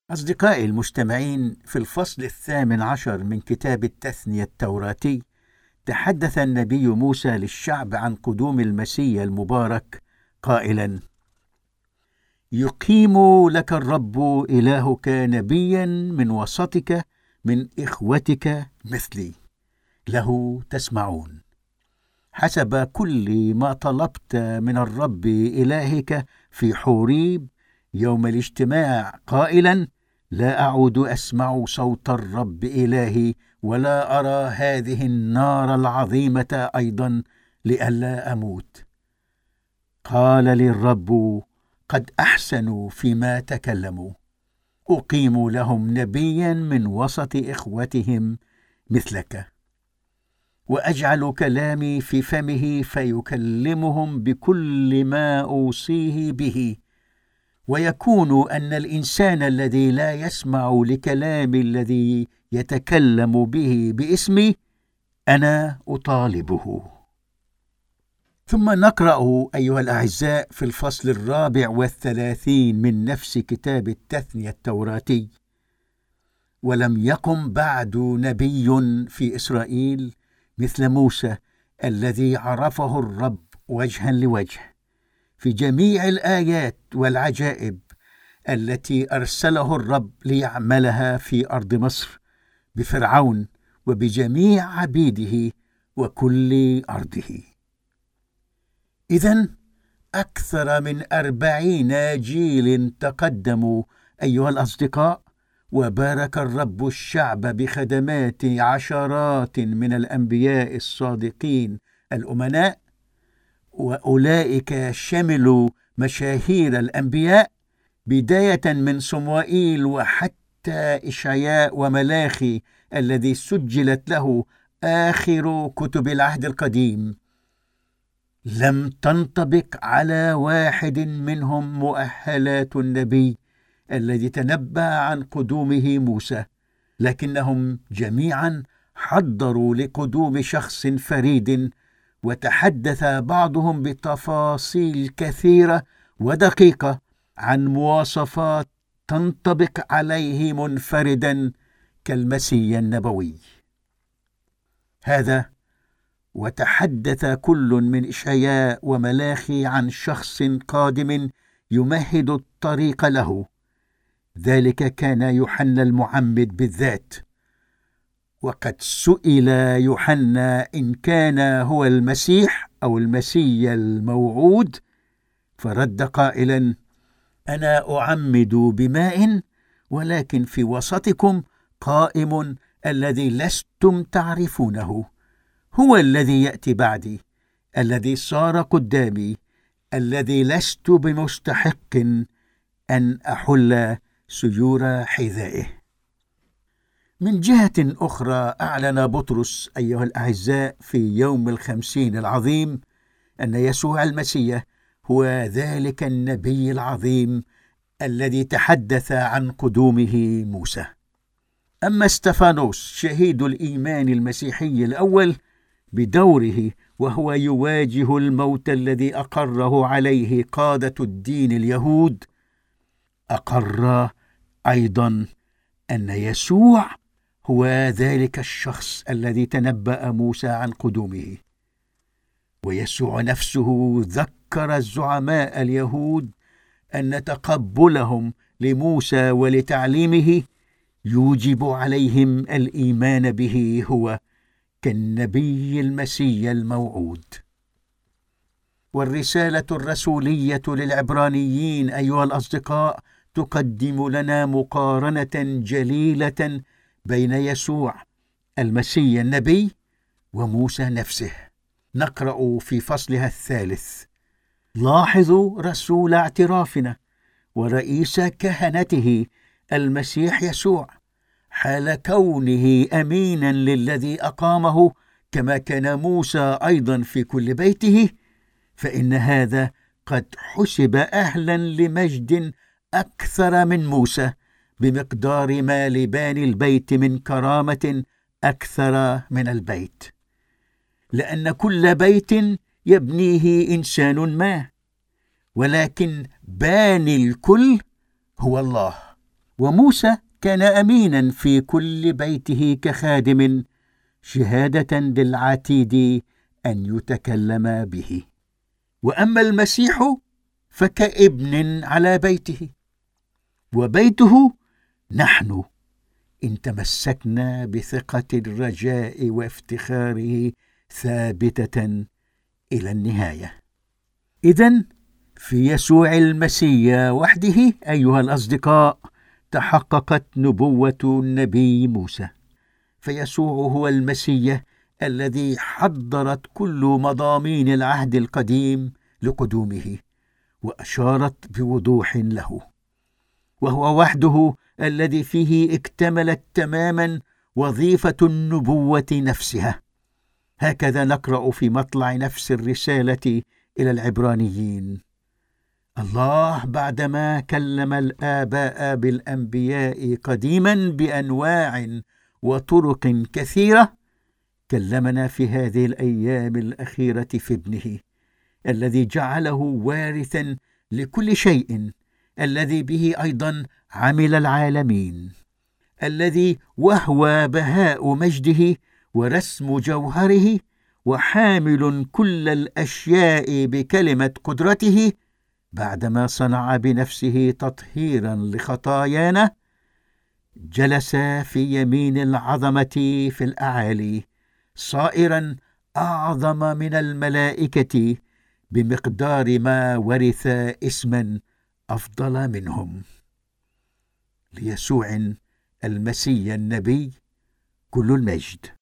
أصدقائي المستمعين، في الفصل 18 من كتاب التثنية التوراتي تحدث النبي موسى للشعب عن قدوم المسيح المبارك قائلا: يقيم لك الرب إلهك نبيا من وسطك من إخوتك مثلي، له تسمعون، حسب كل ما طلبت من الرب إلهك في حوريب يوم الاجتماع قائلا: لا أعود أسمع صوت الرب إلهي ولا أرى هذه النار العظيمة أيضا لئلا أموت. قال لي الرب: قد أحسنوا فيما تكلموا، أقيم لهم نبيا من وسط إخوتهم مثلك، وأجعل كلامي في فمه فيكلمهم بكل ما أوصيه به. ويكون أن الإنسان الذي لا يسمع لكلامي الذي يتكلم به باسمي أنا أطالبه. ثم نقرأ أيها الأعزاء في الفصل 34 من نفس كتاب التثنية التوراتي: ولم يقم بعد نبي في إسرائيل مثل موسى الذي عرفه الرب وجها لوجه في جميع الآيات والعجائب التي أرسله الرب ليعملها في أرض مصر بفرعون وبجميع عبيده وكل أرضه. إذن أكثر من 40 جيل تقدموا أيها الأصدقاء، وبارك الرب الشعب بخدمات عشرات من الأنبياء الصادقين الأمناء، وأولئك شملوا مشاهير الأنبياء بداية من صموئيل وحتى إشعياء وملاخي الذي سجلت له آخر كتب العهد القديم. لم تنطبق على واحد منهم مؤهلات النبي الذي تنبأ عن قدومه موسى، لكنهم جميعا حضروا لقدوم شخص فريد، وتحدث بعضهم بتفاصيل كثيرة ودقيقة عن مواصفات تنطبق عليه منفردا كالمسيح النبوي. هذا وتحدث كل من إشعياء وملاخي عن شخص قادم يمهد الطريق له، ذلك كان يوحنا المعمد بالذات. وقد سئل يوحنا إن كان هو المسيح أو المسيح الموعود، فرد قائلا: أنا أعمد بماء، ولكن في وسطكم قائم الذي لستم تعرفونه، هو الذي يأتي بعدي، الذي صار قدامي، الذي لست بمستحق أن أحل سيور حذائه. من جهة أخرى، أعلن بطرس أيها الأعزاء في يوم الخمسين العظيم أن يسوع المسيح هو ذلك النبي العظيم الذي تحدث عن قدومه موسى. أما استفانوس شهيد الإيمان المسيحي الأول بدوره وهو يواجه الموت الذي أقره عليه قادة الدين اليهود، أقر أيضا أن يسوع هو ذلك الشخص الذي تنبأ موسى عن قدومه. ويسوع نفسه ذكر الزعماء اليهود أن تقبلهم لموسى ولتعليمه يوجب عليهم الإيمان به هو كالنبي المسيح الموعود. والرسالة الرسولية للعبرانيين أيها الأصدقاء تقدم لنا مقارنة جليلة بين يسوع المسيح النبي وموسى نفسه. نقرأ في فصلها 3: لاحظوا رسول اعترافنا ورئيس كهنته المسيح يسوع، حال كونه أمينا للذي أقامه كما كان موسى أيضا في كل بيته، فإن هذا قد حسب أهلا لمجد أكثر من موسى بمقدار ما لباني البيت من كرامة أكثر من البيت، لأن كل بيت يبنيه إنسان ما، ولكن باني الكل هو الله. وموسى كان أمينا في كل بيته كخادم، شهادة للعتيد أن يتكلم به. وأما المسيح فكابن على بيته، وبيته نحن إن تمسكنا بثقة الرجاء وافتخاره ثابتة إلى النهاية. إذن في يسوع المسيح وحده أيها الأصدقاء تحققت نبوة النبي موسى، فيسوع هو المسيح الذي حضرت كل مضامين العهد القديم لقدومه وأشارت بوضوح له، وهو وحده الذي فيه اكتملت تماما وظيفة النبوة نفسها. هكذا نقرأ في مطلع نفس الرسالة إلى العبرانيين: الله بعدما كلم الآباء بالأنبياء قديما بأنواع وطرق كثيرة، كلمنا في هذه الأيام الأخيرة في ابنه الذي جعله وارثا لكل شيء، الذي به أيضا عمل العالمين، الذي وهو بهاء مجده ورسم جوهره، وحامل كل الأشياء بكلمة قدرته، بعدما صنع بنفسه تطهيرا لخطايانا، جلس في يمين العظمة في الأعالي، صائرا أعظم من الملائكة بمقدار ما ورث اسما أفضل منهم. ليسوع المسيح النبي كل المجد.